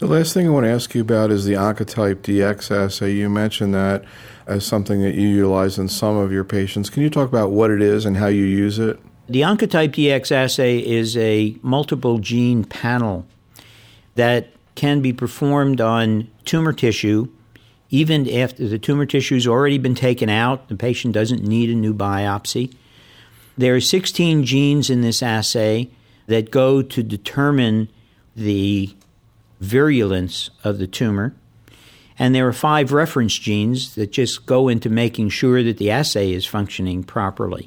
The last thing I want to ask you about is the Oncotype DX assay. You mentioned that as something that you utilize in some of your patients. Can you talk about what it is and how you use it? The Oncotype DX assay is a multiple gene panel that can be performed on tumor tissue even after the tumor tissue has already been taken out. The patient doesn't need a new biopsy. There are 16 genes in this assay that go to determine the virulence of the tumor. And there are 5 reference genes that just go into making sure that the assay is functioning properly.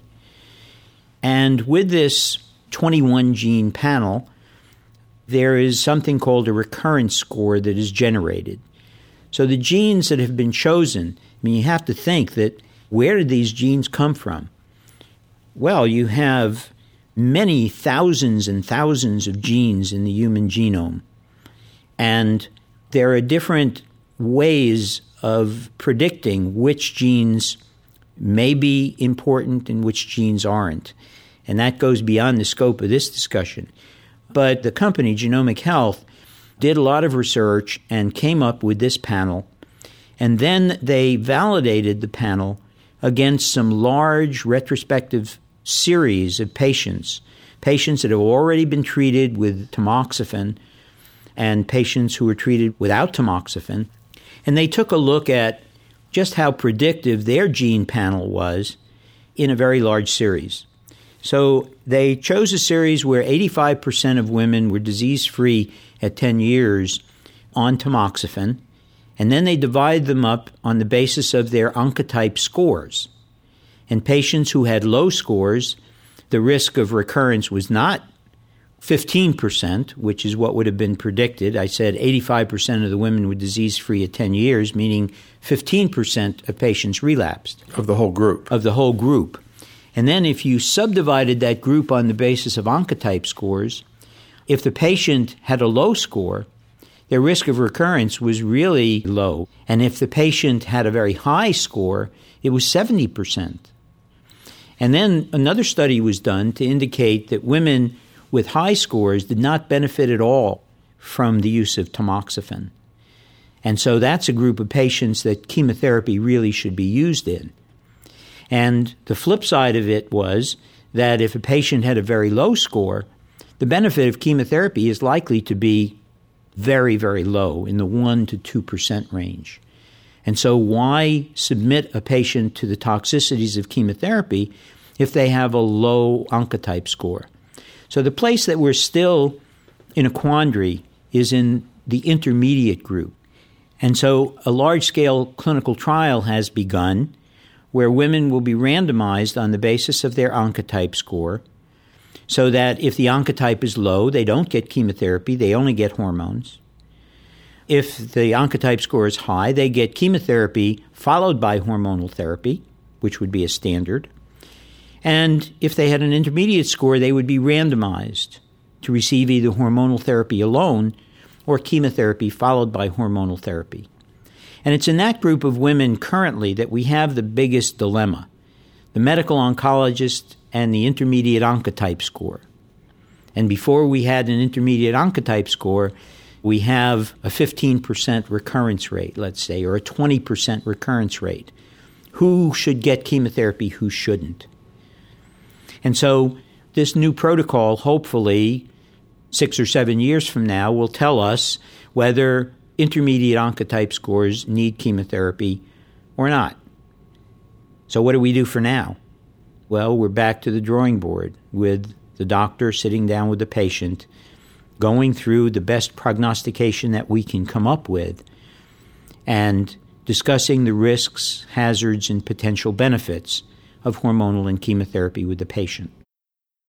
And with this 21 gene panel, there is something called a recurrence score that is generated. So the genes that have been chosen, you have to think that where did these genes come from? Well, you have many thousands and thousands of genes in the human genome. And there are different ways of predicting which genes may be important and which genes aren't. And that goes beyond the scope of this discussion. But the company, Genomic Health, did a lot of research and came up with this panel. And then they validated the panel against some large retrospective series of patients that have already been treated with tamoxifen and patients who were treated without tamoxifen. And they took a look at just how predictive their gene panel was in a very large series. So they chose a series where 85% of women were disease-free at 10 years on tamoxifen, and then they divided them up on the basis of their Oncotype scores. And patients who had low scores, the risk of recurrence was not 15%, which is what would have been predicted. I said 85% of the women were disease-free at 10 years, meaning 15% of patients relapsed. Of the whole group. Of the whole group. And then if you subdivided that group on the basis of Oncotype scores, if the patient had a low score, their risk of recurrence was really low. And if the patient had a very high score, it was 70%. And then another study was done to indicate that women with high scores did not benefit at all from the use of tamoxifen. And so that's a group of patients that chemotherapy really should be used in. And the flip side of it was that if a patient had a very low score, the benefit of chemotherapy is likely to be very, very low, in the 1% to 2% range. And so why submit a patient to the toxicities of chemotherapy if they have a low Oncotype score? So the place that we're still in a quandary is in the intermediate group. And so a large-scale clinical trial has begun where women will be randomized on the basis of their Oncotype score, so that if the Oncotype is low, they don't get chemotherapy, they only get hormones. If the Oncotype score is high, they get chemotherapy followed by hormonal therapy, which would be a standard. And if they had an intermediate score, they would be randomized to receive either hormonal therapy alone or chemotherapy followed by hormonal therapy. And it's in that group of women currently that we have the biggest dilemma, the medical oncologist and the intermediate Oncotype score. And before we had an intermediate Oncotype score, we have a 15% recurrence rate, let's say, or a 20% recurrence rate. Who should get chemotherapy, who shouldn't? And so this new protocol, hopefully 6 or 7 years from now, will tell us whether intermediate Oncotype scores need chemotherapy or not. So what do we do for now? Well, we're back to the drawing board with the doctor sitting down with the patient, going through the best prognostication that we can come up with, and discussing the risks, hazards, and potential benefits of hormonal and chemotherapy with the patient.